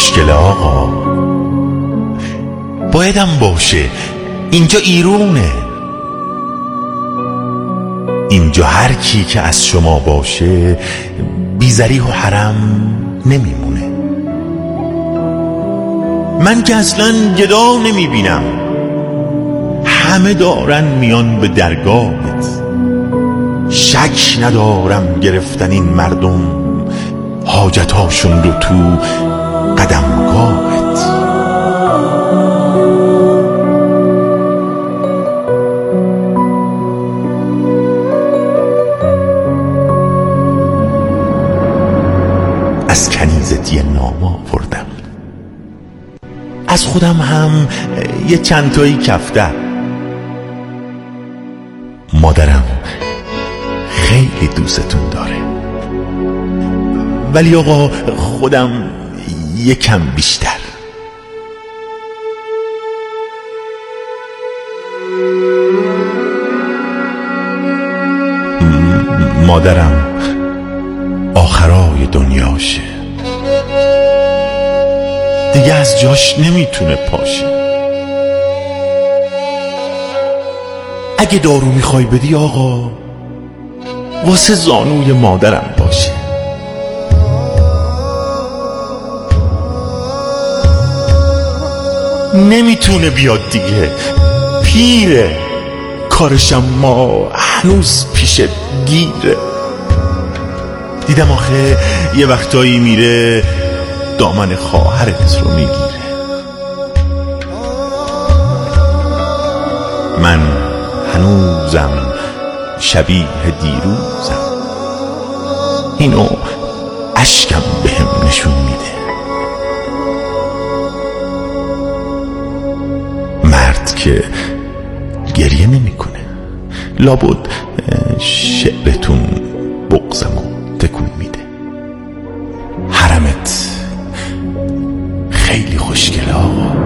خوشگله آقا، بایدم باشه، اینجا ایرونه، اینجا هر کی که از شما باشه بی ذریح و حرم نمیمونه. من که اصلا گدا نمیبینم، همه دارن میان به درگاهت، شک ندارم گرفتن این مردم حاجتاشون رو تو قدمگاهت. از کنیزت یه نامه آوردم، از خودم هم یه چند تایی کفتر. مادرم خیلی دوستتون داره، ولی آقا خودم یکم بیشتر. مادرم آخرای دنیاشه، دیگه از جاش نمیتونه پاشه. اگه دارو میخوای بدی آقا، واسه زانوی مادرم باشه. نمیتونه بیاد دیگه، پیره، کارشم ما هنوز پیش گیره. دیدم آخه یه وقتایی میره دامن خواهرت رو میگیره. من هنوزم شبیه دیروزم، اینو اشکم بهم نشون میده. مرد که گریه نمیکنه، لابد شعرتون بغضمو تکون میده. حرمت خیلی خوشگله آقا.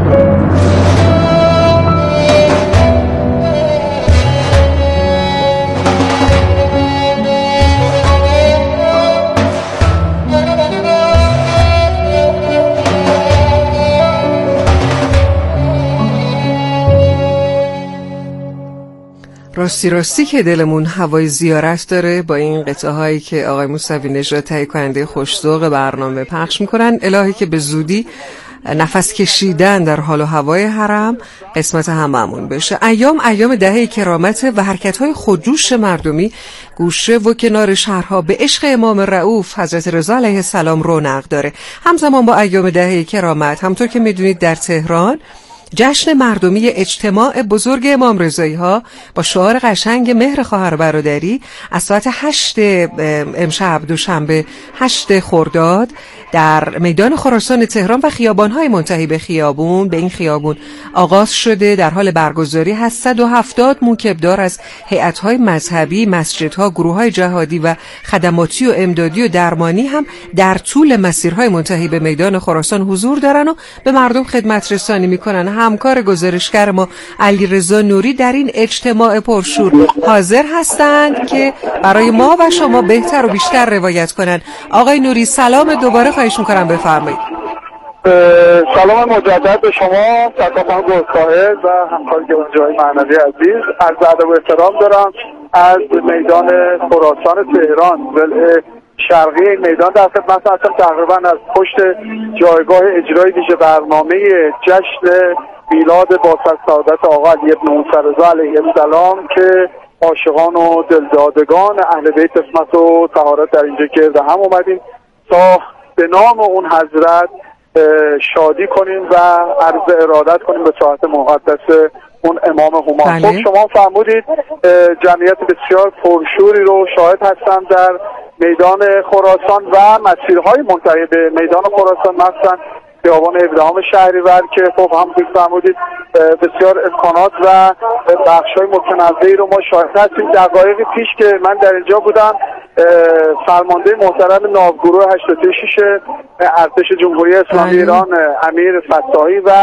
راستی که دلمون هوای زیارت داره با این قطعه هایی که آقای موسوی نژاد تهیه کننده خوش‌ذوق برنامه پخش میکنن. الهی که به زودی نفس کشیدن در حال و هوای حرم قسمت هممون بشه. ایام دهه کرامت و حرکت‌های خودجوش مردمی گوشه و کنار شهرها به عشق امام رؤوف حضرت رضا علیه السلام رونق داره. همزمان با ایام دهه کرامت همطور که میدونید در تهران جشن مردمی اجتماع بزرگ امام رضایی ها با شعار قشنگ مهر خواهر برادری از ساعت 8 امشب دوشنبه 8 خرداد در میدان خراسان تهران و خیابان‌های منتهی به این خیابون آغاز شده. در حال برگزاری هست. 170 موکبدار از هیئت‌های مذهبی، مسجدها، گروه‌های جهادی و خدماتی و امدادی و درمانی هم در طول مسیرهای منتهی به میدان خراسان حضور دارن و به مردم خدمت رسانی میکنن. همکار گزارشگر ما علیرضا نوری در این اجتماع پرشور حاضر هستند که برای ما و شما بهتر و بیشتر روایت کنند. آقای نوری سلام دوباره، خواهش میکنم بفرمایید. سلام مجدد به شما سرکار گل‌طاهر و همکار گرامی‌جوی معنوی عزیز. عرض ادب و احترام دارم از میدان خراسان تهران ضلع شرقی میدان در خدمت هستم. تقریبا از پشت جایگاه اجرای ویژه برنامه جشن میلاد با سعادت آقا علی بن موسی رضا علیه السلام که عاشقان و دلدادگان اهل بیت عصمت و طهارت در اینجا گرد هم اومدیم تا به نام اون حضرت شادی کنیم و عرض ارادت کنیم به ساعت مقدس اون امام هما. خب شما فرمودید جمعیت بسیار پرشوری رو شاهد هستم در میدان خراسان و مسیرهای منتهی به میدان خراسان، مثلا خیابان 17 شهریور که خب هم فرمودید بسیار امکانات و بخش‌های متنوعی رو ما شاهد هستیم. دقایقی پیش که من در اینجا بودم فرمانده محترم ناوگروه 86 ارتش جمهوری اسلامی ایران امیر فتاحی و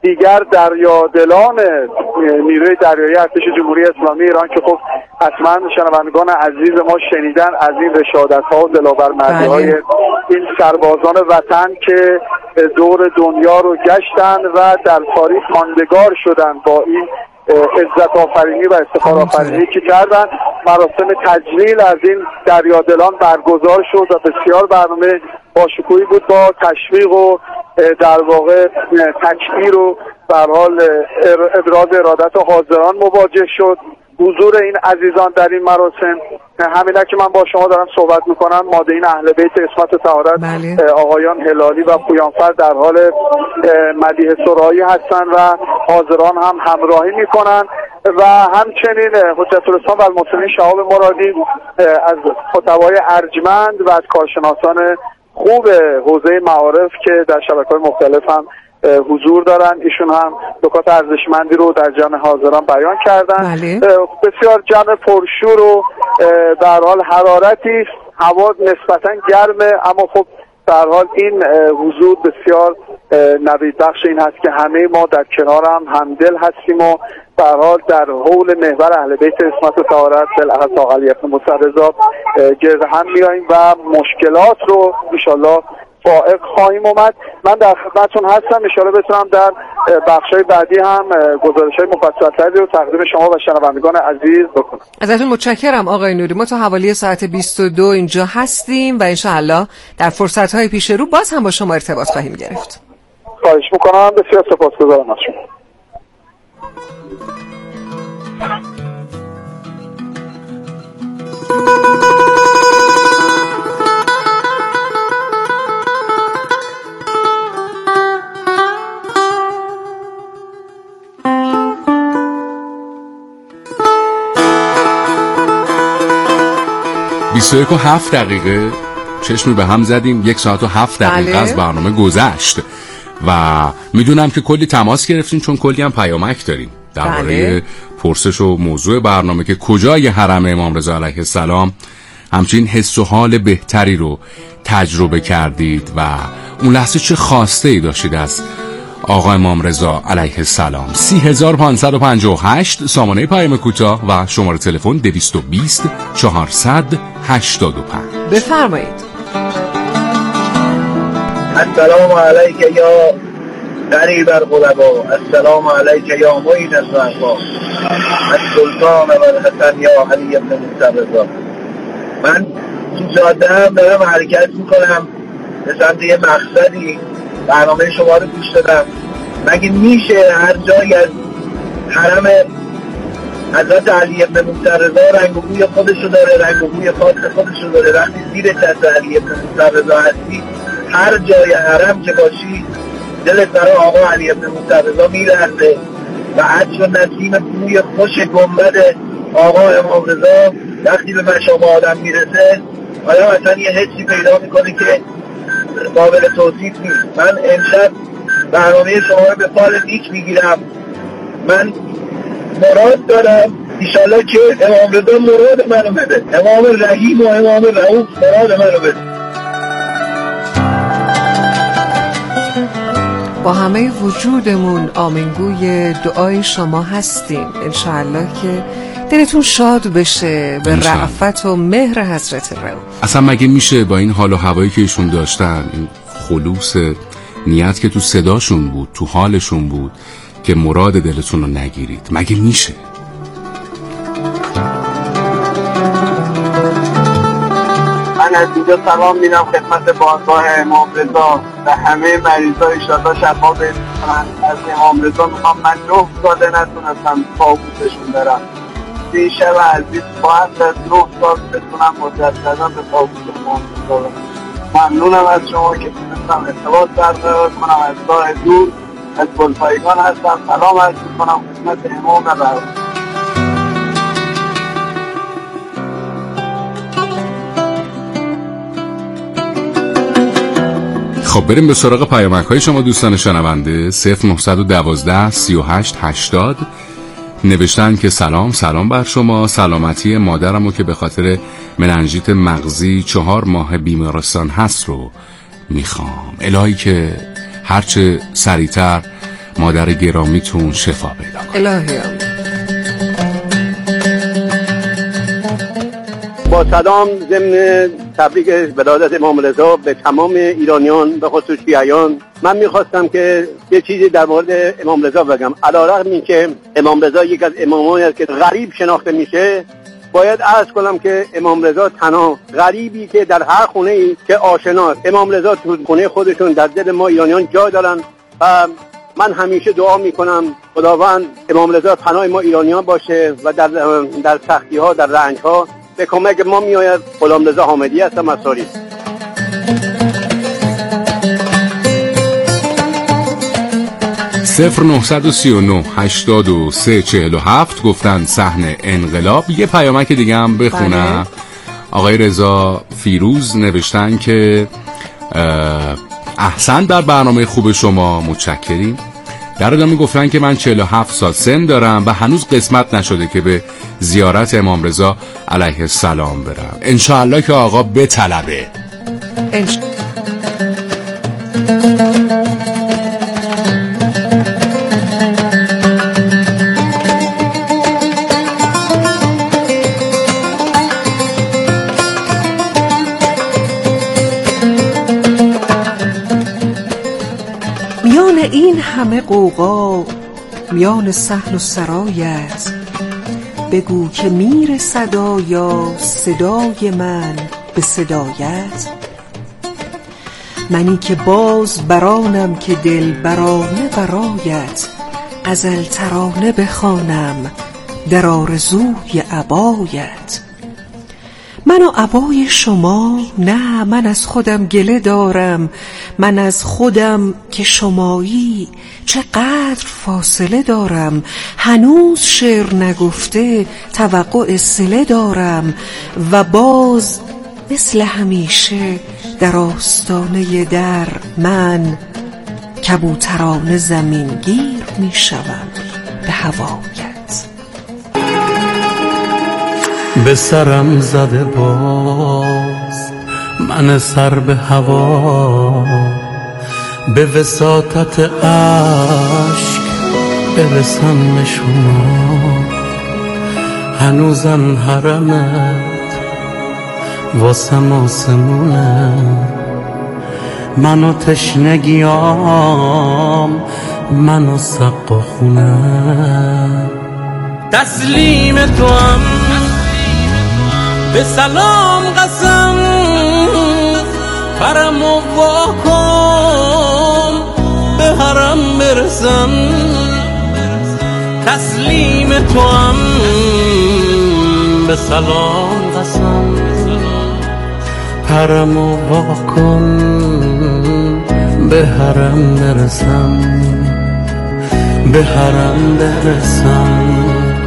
دیگر دریادلان نیروی دریایی ارتش جمهوری اسلامی ایران که خب حتما شنوندگان عزیز ما شنیدن از این رشادت‌ها و دلاورمردی‌های این سربازان وطن که دور دنیا رو گشتن و در تاریخ ماندگار شدن با این عزت آفرینی و افتخار آفرینی که کردن. مراسم تجلیل از این دریادلان برگزار شد و بسیار برنامه باشکوهی بود با تشویق و در واقع تکبیر و به هر حال ابراز ارادت حاضران مواجه شد. حضور این عزیزان در این مراسم، همینه که من با شما دارم صحبت میکنم، مادین اهل بیت عصمت و طهارت آقایان هلالی و پویانفر در حال مدیح سرایی هستن و حاضران هم همراهی میکنن و همچنین حجت الاسلام و المسلمین شهاب مرادی از خطبای ارجمند و از کارشناسان خوب حوزه معارف که در شبکه‌های مختلف هم حضور دارن، ایشون هم نکات ارزشمندی رو در جمع حاضران بیان کردن. بسیار جمع پرشور و در حال حرارتی، هوا نسبتا گرمه، اما خب در حال این حضور بسیار نوید بخش این هست که همه ما در کنار هم همدل هستیم و در حال در حول محور اهل بیت عصمت و طهارت بالاخص آقا علی ابن موسی رضا گرد هم میاییم و مشکلات رو انشالله فائق خواهیم اومد. من در خدمتتون هستم، انشالله بتونم در بخشای بعدی هم گزارش‌های مفصل‌تری رو تقدیم شما و شنوندگان عزیز بکنم. ازتون متشکرم آقای نوری. ما تا حوالی ساعت 22 اینجا هستیم و انشالله در فرصت‌های پیش رو باز هم با شما ارتباط خواهیم گرفت. خواهش می‌کنم، بسیار سپاسگزارم از شما. بیست و یک و 7 دقیقه چشمی به هم زدیم، 1 ساعت و 7 دقیقه از برنامه گذشت و میدونم که کلی تماس گرفتیم چون کلی هم پیامک داریم درباره پرسش و موضوع برنامه که کجای حرم امام رضا علیه السلام همچین حس و حال بهتری رو تجربه کردید و اون لحظه چه خواسته ای داشتید از آقا امام رضا علیه السلام. 30558 سامانه پیام کوتاه و شماره تلفن 220 485. بفرمایید. السلام علیک یا قریب الغربا، السلام علیک یا معین الضعفا، السلطان و الحسن یا علی ابن موسی رضا. من تو جاده هم دارم حرکت میکنم به سمت یه مقصدی، برنامه شما رو گوش دادم. مگه میشه هر جایی از حرم حضرت علی ابن موسی رضا رنگ و بوی خودشو داره، رنگ و بوی خاص خودشو داره. وقتی زیر چتر علی ابن موسی رضا هستی، هر جای حرم که باشی دلت برای آقا علی ابن موسی رضا میلرزه و عطر و نسیم بوی خوش گنبد آقا امام رضا وقتی به مشام آدم میرسه آدم اصلا یه حسی پیدا میکنه که قابل توصیف نیست. من امشب برنامه شما رو به فال نیک میگیرم. من مراد دارم ایشالله که امام رضا مراد منو بده، امام رحیم و امام رؤوف مراد منو بده. با همه وجودمون آمینگوی دعای شما هستیم، انشاءالله که دلتون شاد بشه به رأفت و مهر حضرت رؤوف. اصلا مگه میشه با این حال و هوایی که ایشون داشتن، این خلوص نیت که تو صداشون بود، تو حالشون بود، که مراد دلتون رو نگیرید؟ مگه میشه؟ من از اینجا سلام میدم خدمت بارگاه امام رضا و همه مریضا، ایشالله شفا بهشون کنن. از امام رضا میخوام، من 9 ساله نتونستم طاووسشون برم. این شب عزیز باید از 9 سال بتونم مجددا به طاووس امام رضا برم. ممنونم از شما که تونستم ارتباط برقرار کنم. از راه دور از گلپایگان هستم، سلام عرض میکنم خدمت امام رضا. خب بریم به سراغ پیامک های شما دوستان شنونده. 0912 38 80 نوشتن که سلام بر شما، سلامتی مادرمو که به خاطر مننژیت مغزی 4 ماه بیمارستان هست رو میخوام. الهی که هرچه سریعتر مادر گرامیتون شفا پیدا کنه. الهی آمین. با سلام ضمن تبریک ولادت امام رضا به تمام ایرانیان به خصوص شیعیان، من میخواستم که یه چیزی در مورد امام رضا بگم. علیرغم این که امام رضا یک از امامانی است که غریب شناخته میشه، باید عرض کنم که امام رضا تنها غریبی که در هر خونه ای که آشناست، امام رضا تو خونه خودشون در دل ما ایرانیان جای دارن و من همیشه دعا میکنم خداوند امام رضا پناه ما ایرانیان باشه و در سختی ها، در رنج ها به کمک ما میآید. غلامرضا حامدی هستم از ساری. 0939 83 47 گفتن صحن انقلاب. یه پیامک دیگه هم بخونم. آقای رضا فیروز نوشتن که احسن در برنامه خوب شما، متشکریم. در ادامه گفتن که من 47 سال سن دارم و هنوز قسمت نشده که به زیارت امام رضا علیه السلام برم. انشاءالله که آقا بطلبه. میان این همه غوغا، میان صحن و سرایت، بگو که میرسد آیا صدای من به صدایت؟ منی که باز برانم که دل برانه برایت، غزل ترانه بخوانم در آرزوی عبایت. من و عبای شما نه، من از خودم گله دارم، من از خودم که شمایی چقدر فاصله دارم. هنوز شعر نگفته توقع صله دارم و باز مثل همیشه در آستانه در من کبوترانه زمین گیر می شوم به هوایت. به سرم زده باز من سر به هوا، به وساطت عشق برسم به شما. هنوزم حرمت واسم آسمونه، منو تشنگیام منو سقا خونه. تسلیم تو هم به سلام قسم، پرم و واکن به حرم برسم. تسلیم تو هم به سلام قسم، پرم و واکن به حرم برسم، به حرم برسم.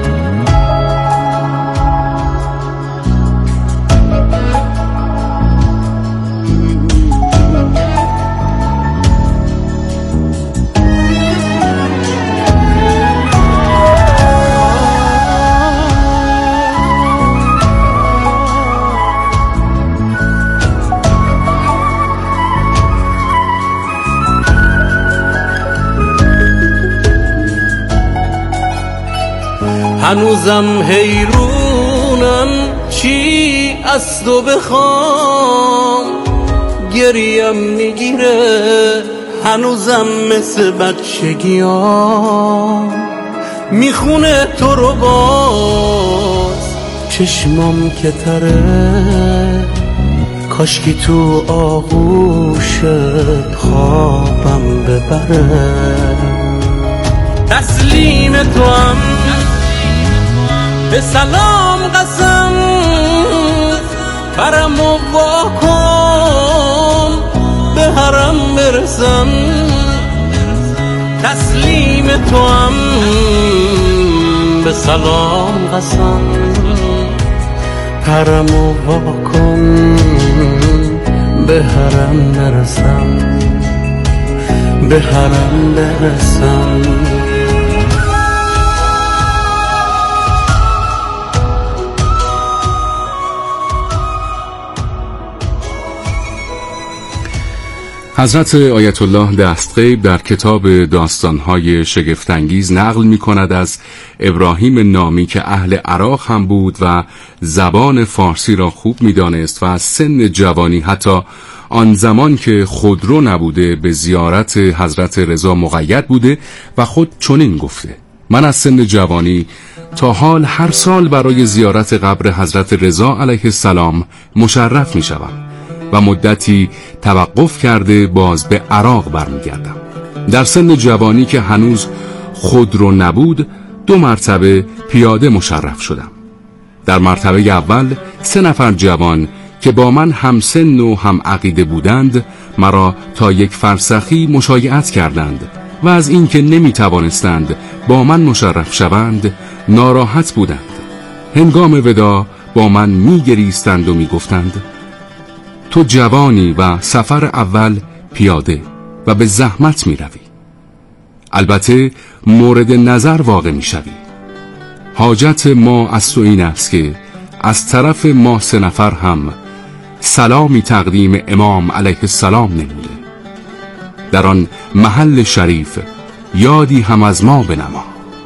هنوزم حیرونم چی از تو بخوام، گریم میگیره هنوزم مثل بچگیام. میخونه تو رو باز چشمام که تره، کاشکی تو آغوشت خوابم ببره. تسلیم تو هم به سلام قسم، پرم و واکن به حرم برسم. تسلیم تو هم به سلام قسم، پرم و واکن به حرم برسم، به حرم برسم. حضرت آیت الله دستغیب در کتاب داستان‌های شگفت‌انگیز نقل می‌کند از ابراهیم نامی که اهل عراق هم بود و زبان فارسی را خوب می‌دانست و از سن جوانی حتی آن زمان که خودرو نبوده به زیارت حضرت رضا مقید بوده و خود چنین گفته: من از سن جوانی تا حال هر سال برای زیارت قبر حضرت رضا علیه السلام مشرف می‌شوم و مدتی توقف کرده باز به عراق برمیگردم. در سن جوانی که هنوز خودرو نبود 2 مرتبه پیاده مشرف شدم. در مرتبه اول 3 نفر جوان که با من هم سن و هم عقیده بودند مرا تا 1 فرسخی مشایعت کردند و از اینکه نمی توانستند با من مشرف شوند ناراحت بودند. هنگام وداع با من می گریستند و می گفتند: تو جوانی و سفر اول پیاده و به زحمت می روی. البته مورد نظر واقع می شوی. حاجت ما از تو این است که از طرف ما 3 نفر هم سلامی تقدیم امام علیه السلام نموده. در آن محل شریف یادی هم از ما بنما.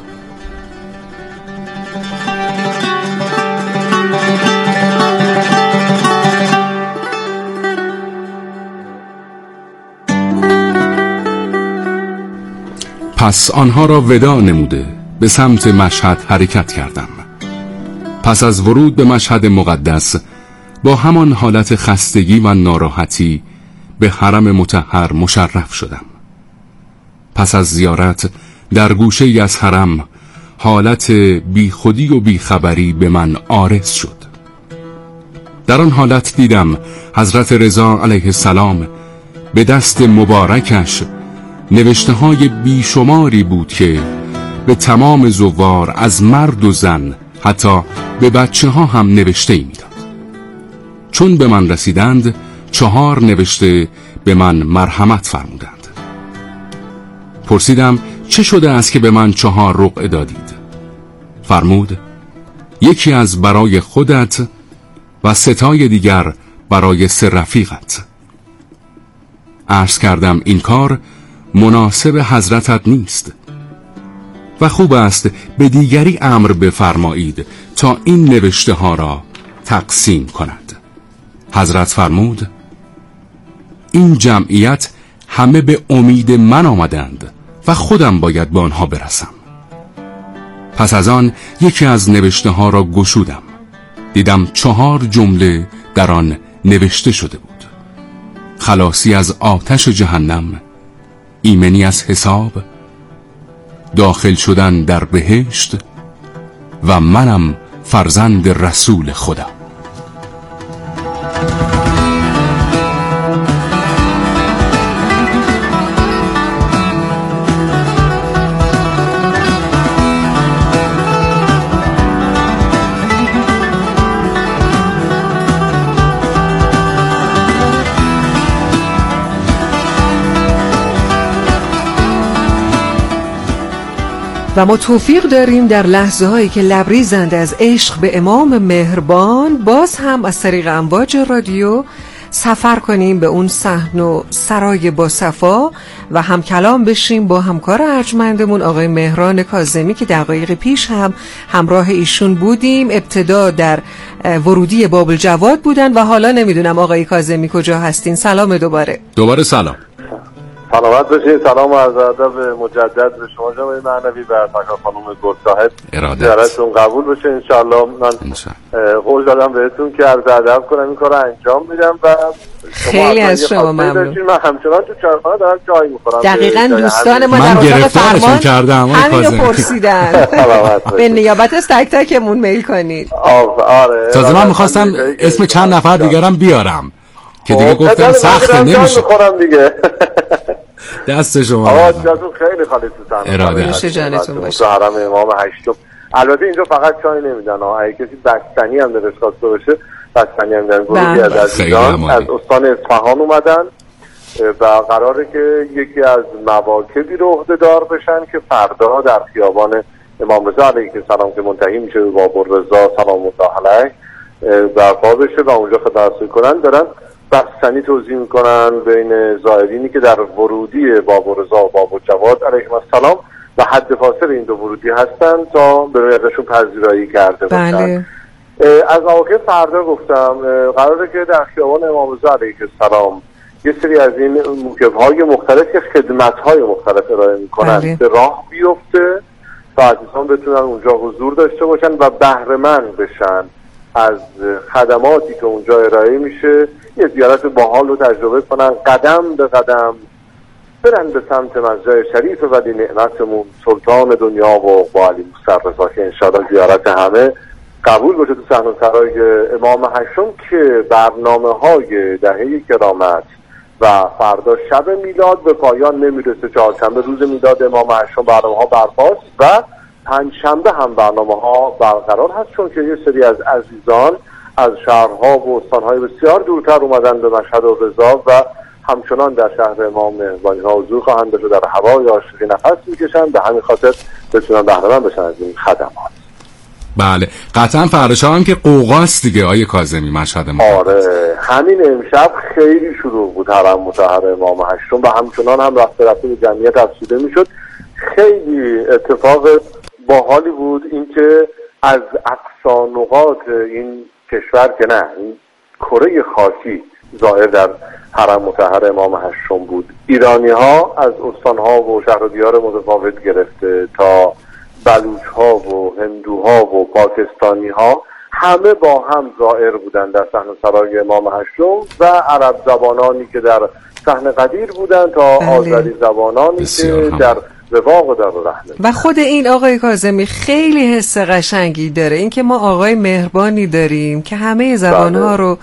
پس آنها را وداع نموده به سمت مشهد حرکت کردم. پس از ورود به مشهد مقدس با همان حالت خستگی و ناراحتی به حرم مطهر مشرف شدم. پس از زیارت در گوشه ای از حرم حالت بیخودی و بیخبری به من عارض شد. در آن حالت دیدم حضرت رضا علیه السلام به دست مبارکش نوشته های بیشماری بود که به تمام زوار از مرد و زن حتی به بچه ها هم نوشته ای میداد. چون به من رسیدند 4 نوشته به من مرحمت فرمودند. پرسیدم چه شده است که به من 4 رقعه دادید؟ فرمود: یکی از برای خودت و 3 دیگر برای 3 رفیقت. عرض کردم این کار مناسب حضرتت نیست و خوب است به دیگری امر بفرمایید تا این نوشته ها را تقسیم کند. حضرت فرمود: این جمعیت همه به امید من آمدند و خودم باید به آنها برسم. پس از آن یکی از نوشته ها را گشودم. دیدم 4 جمله در آن نوشته شده بود: خلاصی از آتش جهنم، ایمنی از حساب، داخل شدن در بهشت و منم فرزند رسول خدا. و ما توفیق داریم در لحظه هایی که لبریزند از عشق به امام مهربان باز هم از طریق امواج رادیو سفر کنیم به اون صحن و سرای با صفا و هم کلام بشیم با همکار ارجمندمون آقای مهران کاظمی که دقایق پیش هم همراه ایشون بودیم. ابتدا در ورودی باب الجواد بودن و حالا نمیدونم آقای کاظمی کجا هستین. سلام دوباره سلام. سلامت باشید. سلام و عرض ادب مجدد به شما جناب معنوی و سرکار خانم گلصاحب. ارادتتون قبول باشه ان شاء الله. من قول دادم بهتون که عرض ادب کنم، این کارو انجام میدم و خیلی از شما ممنون. من همچنان تو چایخانه دارم چای میخورم. دقیقاً دوستان ما در اتاق فرمان کردم همین پرسیدن. به نیابت از تک تکمون میل کنید. آره تازه من می‌خواستم اسم چند نفر دیگرم بیارم که دیگه گفتن سخت نمیشه دیگه. دست شما آقا جاتون خیلی خالی تو تنها. اراده باشه جانتون باشه. حرم امام هشتم. البته اینجا فقط چای نمیدن اگه کسی بستنی هم دلش خواسته باشه بستنی هم دارن. گروهی از عزیزان از استان اصفهان اومدن و قراره که یکی از مواکبی رو عهده‌دار بشن که فردا در خیابان امام رضا علیه السلام که منتهی میشه به باب الرضا سلام الله علیه برپا بشه و اونجا خدمت کنن. دارن بستنی توزیع میکنن بین زائرینی که در ورودی باب رضا و باب جواد علیهم السلام و حد فاصل این دو ورودی هستن تا به رویتشون پذیرایی کرده باشن. بله. از واقع فردا گفتم قراره که در خیابان امام رضا علیه السلام یه سری از این موکب‌های مختلف که خدمت‌های مختلف ارائه میکنن به راه بیفته تا عزیزان بتونن اونجا حضور داشته باشن و بهره‌مند بشن از خدماتی که اونجا ارائه میشه، یه زیارت باحال رو تجربه کنن، قدم به قدم برن به سمت مسجد شریف ولی نعمتمون سلطان دنیا و با علی موسی رضا که انشاءالله زیارت همه قبول باشه تو صحنه‌سرای امام هشتم که برنامه‌های دهه کرامت و فردا شب میلاد به پایان نمیرسه. چهارشنبه روز میلاد امام هشتم برنامه‌ها برپاست و پنجشنبه هم برنامه‌ها برقرار هست، چون که یه سری از عزیزان از شهرها و استان‌های بسیار دورتر اومدن به مشهد و رضا و همچنان در شهر امام مهربانی‌ها حضور خواهند داشت و در هوای عاشقی نفس میکشن، به همین خاطر بتونن بهره‌مند بشن از این خدمات. بله قطعا فردا هم که قوقاست دیگه آیه کاظمی مشهد ما. آره همین امشب خیلی شروع بود حرم مطهر امام هشتم و همچنان هم رفته به جمعیت افزوده میشد. خیلی اتفاق باحالی بود اینکه از اقصا نقاط این کشور که نه این کره خاکی ظاهر در حرم مطهر امام هشتم بود. ایرانی ها از استانها و شهر و دیار متفاوت گرفته تا بلوچ ها و هندوها و پاکستانی ها همه با هم ظاهر بودن در صحنه‌سرای امام هشتم و عرب زبانانی که در صحن قدیر بودن تا آذری زبانانی که در رواق و در رحمه. و خود این آقای کاظمی خیلی حس قشنگی داره، اینکه ما آقای مهربانی داریم که همه زبانها رو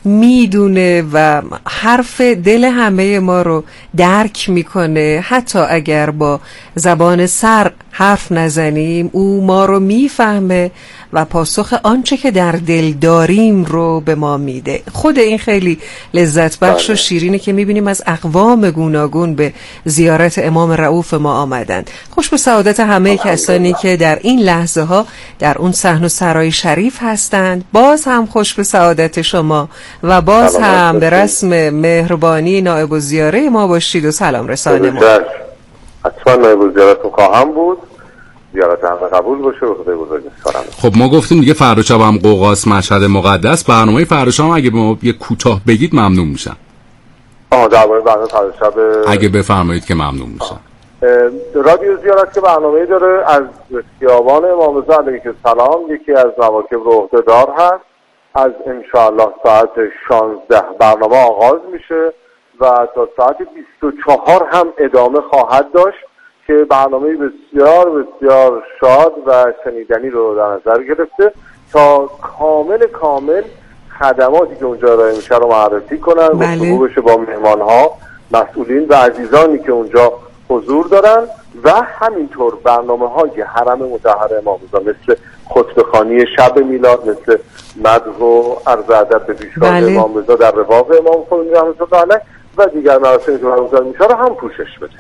میدونه و حرف دل همه ما رو درک میکنه، حتی اگر با زبان سر حرف نزنیم او ما رو میفهمه و پاسخ آنچه که در دل داریم رو به ما میده. خود این خیلی لذت بخش و شیرینه که میبینیم از اقوام گوناگون به زیارت امام رؤوف ما آمدن. خوش به سعادت همه کسانی که در این لحظه ها در اون صحن و سرای شریف هستند. باز هم خوش به سعادت شما و باز هم به رسم مهربانی نائب الزیاره ما باشید و سلام رسان ما. حتما نائب الزیارتون خواهم بود. زیارت همه قبول باشه و خدای بزرگ می‌سپارم. خب ما گفتیم دیگه فردا شب هم قوقاس مشهد مقدس. برنامه فردا شب اگه به ما یه کوتاه بگید ممنون میشم. درباره برنامه فردا شب اگه بفرمایید که ممنون میشم. رادیو زیارت که برنامه‌ای داره از خیابان امام رضا علیه السلام، یکی از مواکب رو عهده‌دار هست. از انشاءالله ساعت 16 برنامه آغاز میشه و تا ساعت 24 هم ادامه خواهد داشت که برنامه بسیار بسیار شاد و شنیدنی رو در نظر گرفته تا کامل خدماتی که اونجا ارائه میشه رو معرفی کنن و گفتگو بشه با مهمانها، مسئولین و عزیزانی که اونجا حضور دارن و همینطور برنامه‌های حرم مطهر امام رضا مثل خطبه‌خوانی شب میلاد، مثل مدح و عرض ادب به پیشگاه امام رضا در رواق امام خمینی رحمة الله علیه و دیگر مراسمی که برگزار میشه رو هم پوشش بده.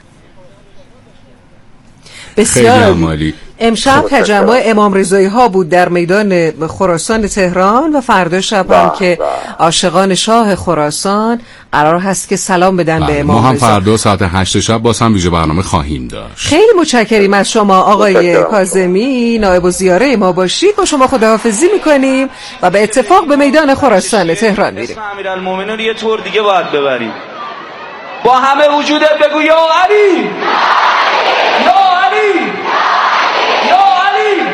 بسیار امشب تجمع امام رضایی ها بود در میدان خراسان تهران و فردا شب هم که عاشقان شاه خراسان قرار هست که سلام بدن به امام رضا. ما هم فردا ساعت 8 شب باز هم ویژه برنامه خواهیم داشت. خیلی متشکریم از شما آقای کاظمی، نائب الزیاره ما باشید. با شما خداحافظی میکنیم و به اتفاق به میدان خراسان تهران میریم. امیرالمومنین یه تور دیگه باید ببریم. با همه وجودت بگو یا علی، یا علی، یا علی.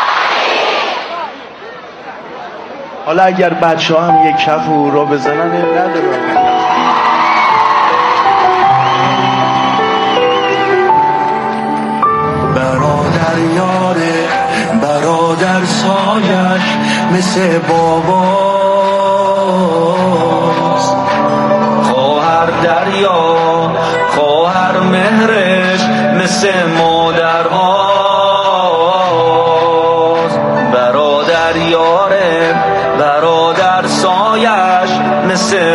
حالا اگر بچه هم یک کف او را بزنن ندارم. برادر یاره برادر سایش مثل باباست، خواهر دریا خواهر مهرش مثل مادرهاست، برادر یاره برادر سایش مثل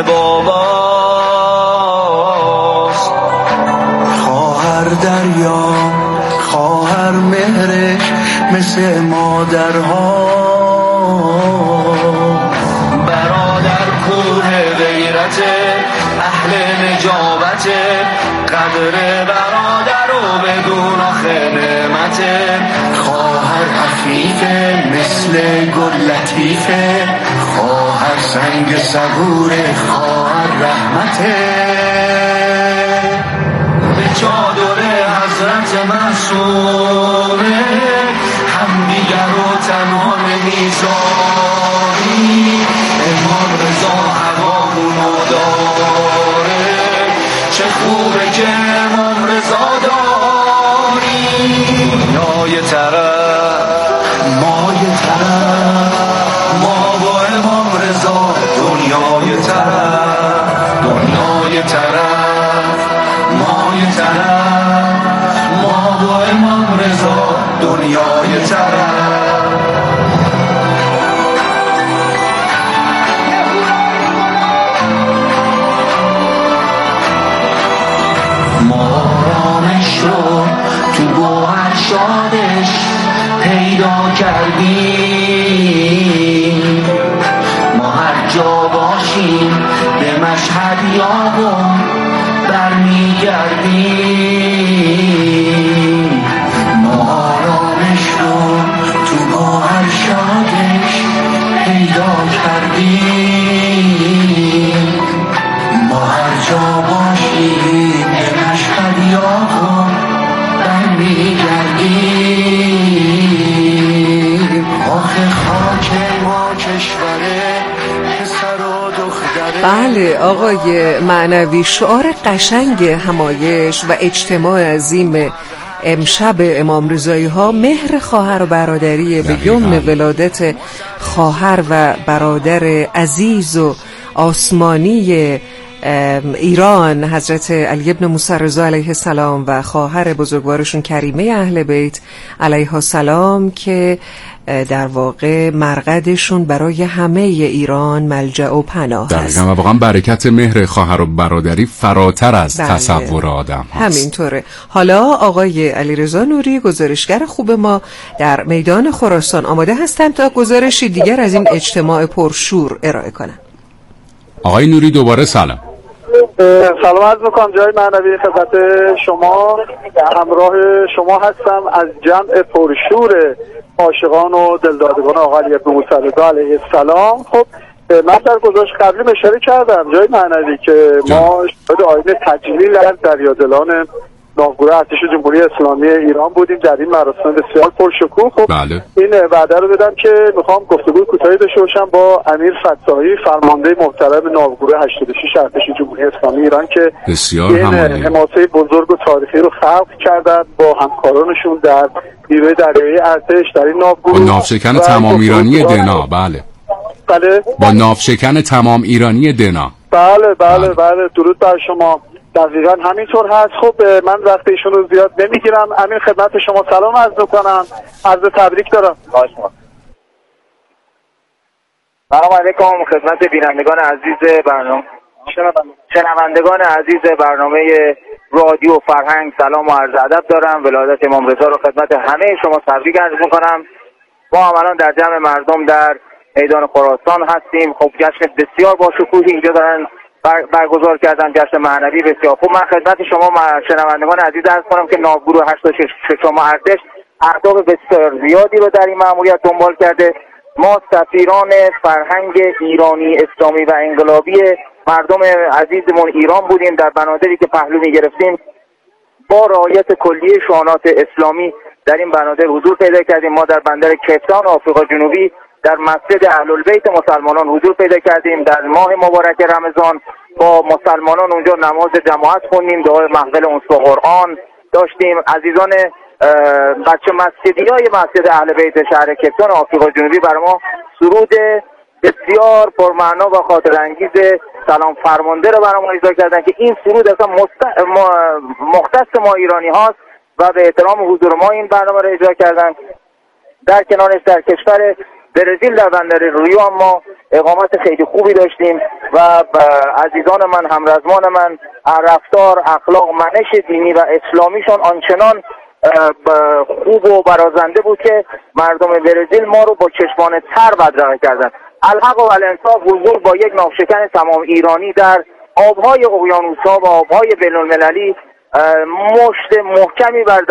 باباست، خواهر دریا خواهر مهرش مثل مادرها، برادر کوه غیر غیرت اهل نجابت قدر برادر و بدون آخه نعمت خواهر عفیفه مثل گل لطیفه خواهر سنگ صبوره خواهر رحمته به چادر حضرت معصومه هم دیگر و تمام میزاری امام رضا هوامونو داره چه خوبه که امام رضا داری مایه طرف مایه طرف ما با امام رضا دنیای طرف دنیای طرف مایه طرف ما با امام رضا دنیای طرف تو گوهر شادش پیدا کردیم ما هر جا باشیم به مشهد یابون برمیگردیم ما آرامش رو تو گوهر شادش پیدا کردیم ما هر جا باشیم به مشهد یابون میگردیم آخه خاک ما کشوره پسر و دختره. بله آقای معنوی، شعار قشنگ همایش و اجتماع عظیم امشب امام رضایی ها مهر خواهر و برادری به یمن ولادت خواهر و برادر عزیز و آسمانی ایران حضرت علی ابن موسی رضا علیه السلام و خواهر بزرگوارشون کریمه اهل بیت علیها السلام که در واقع مرقدشون برای همه ایران ملجأ و پناه هست. و واقعا برکت مهر خواهر و برادری فراتر از تصور آدم هست. همینطوره. حالا آقای علیرضا نوری گزارشگر خوب ما در میدان خراسان آماده هستند تا گزارشی دیگر از این اجتماع پرشور ارائه کنند. آقای نوری دوباره سلام. سلام عرض میکنم جای معنوی خدمت شما، همراه شما هستم از جمع پرشور عاشقان و دلدادگان آقا علی ابن موسی رضا علیه السلام. خب من در گزارش قبلی اشاره کردم جای معنوی که ما شاهد آیین تجلیل از دریادلان ناوگوره ارتش جمهوری اسلامی ایران بودیم در این مراسم بسیار پرشکوه. خب این وعده رو بدم که میخوام گفتگوی کوتاهی داشته باشم با امیر فتاحی فرمانده محترم ناوگوره 86 ارتش جمهوری اسلامی ایران که این حماسه بزرگ و تاریخی رو خلق کردن با همکارانشون در نیروی دریایی ارتش در این ناوگوره با ناوشکن تمام ایرانی دنا. بله با ناوشکن تمام ایرانی دنا. بله درود بر شما. دقیقا همینطور هست. خب من وقت ایشون رو زیاد نمیگیرم. امین خدمت شما سلام عرض میکنم، عرض تبریک دارم. سلام علیکم خدمت بینندگان عزیز برنامه، شنوندگان عزیز برنامه رادیو فرهنگ سلام و عرض ادب دارم. ولادت امام رضا رو خدمت همه شما تبریک عرض میکنم. ما هم الان در جمع مردم در میدان خراسان هستیم. خب جشن بسیار با شکوهی اینجا دارن برگزار کردن، جشن معنوی بسیار خوب. من خدمت شما شنوندگان عزیز عرض کنم که ناوگوره 86 ارتش اهداف بسیار زیادی رو در این مأموریت دنبال کرده. ما سفیران فرهنگ ایرانی اسلامی و انقلابی مردم عزیزمون ایران بودیم. در بنادری که پهلو می‌گرفتیم با رعایت کلیه شعارات اسلامی در این بنادر حضور پیدا کردیم. ما در بندر کیپتاون آفریقا جنوبی در مسجد اهل‌البیت مسلمانان حضور پیدا کردیم. در ماه مبارک رمضان با مسلمانان اونجا نماز جماعت خوندیم، دعای محفل انس و قرآن داشتیم. عزیزان بچه مسجدیای مسجد اهل‌بیت شهر کیپتاون آفریقا جنوبی بر ما سرود بسیار پرمعنا و خاطر انگیز سلام فرمانده رو برام اجرا کردن که این سرود اصلا مختص ما ایرانی هاست و به احترام حضور ما این برنامه رو اجرا کردن. در کنارش در کشور برزیل در بندر ریو ما اقامت خیلی خوبی داشتیم و عزیزان من همرزمان من رفتار اخلاق منش دینی و اسلامیشون آنچنان خوب و برازنده بود که مردم برزیل ما رو با چشمان تر بدرقه کردن. الحق و الانصاف حضور با یک ناوشکن تمام ایرانی در آبهای اقیانوس‌ها و آبهای بین‌المللی مشت محکمی بر